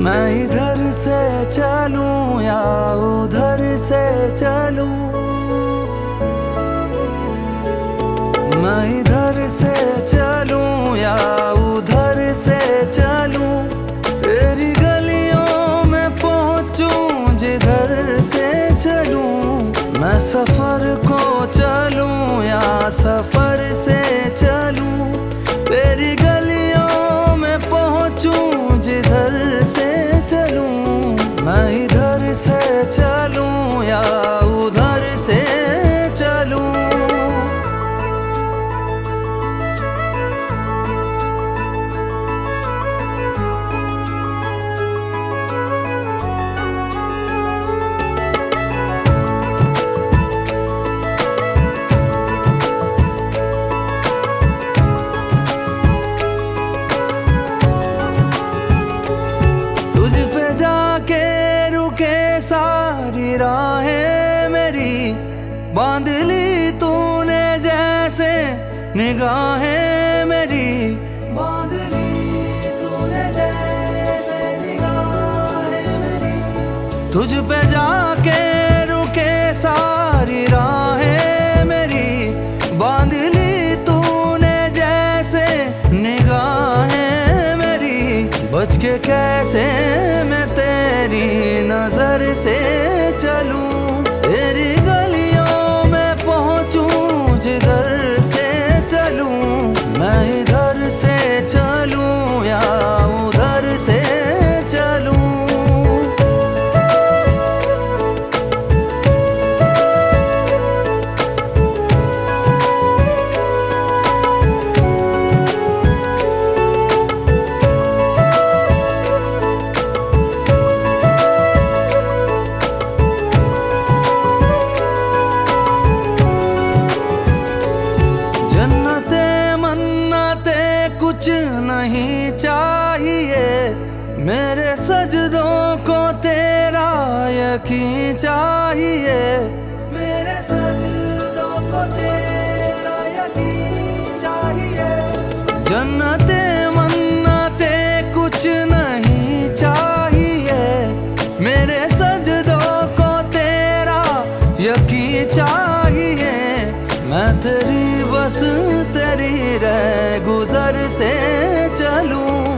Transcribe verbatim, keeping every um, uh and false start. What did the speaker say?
मैं इधर से चलूं या उधर से चलूं, मैं इधर से चलूं या उधर से चलूं, तेरी गलियों में पहुंचूं जिधर से चलूं। मैं सफर को चलूं या सफर से चलूं, तेरी गलियों में पहुंचूं जिधर से चलूं। मैं इधर से चलूं या उधर से चलूं। सारी राहें मेरी बांध ली तूने जैसे निगाहें मेरी बांध ली तूने जैसे निगाहें मेरी। तुझ पे जाके रुके सारी राहें मेरी बांध ली तूने जैसे निगाहें मेरी। बच के कैसे मैं तेरी नजर से चलूं, तेरी गलियों में पहुंचूं जिधर से चलूं। मैं इधर से चलूं या उधर से चलूं। कुछ नहीं चाहिए मेरे सजदों को तेरा यकीन चाहिए, मेरे सजदों को तेरा यकीन चाहिए। जन्नते मन्नते कुछ नहीं चाहिए मेरे सजदों को तेरा यकीन चाहिए। मैं तेरी बस तेरी रह गुजर से चलूं।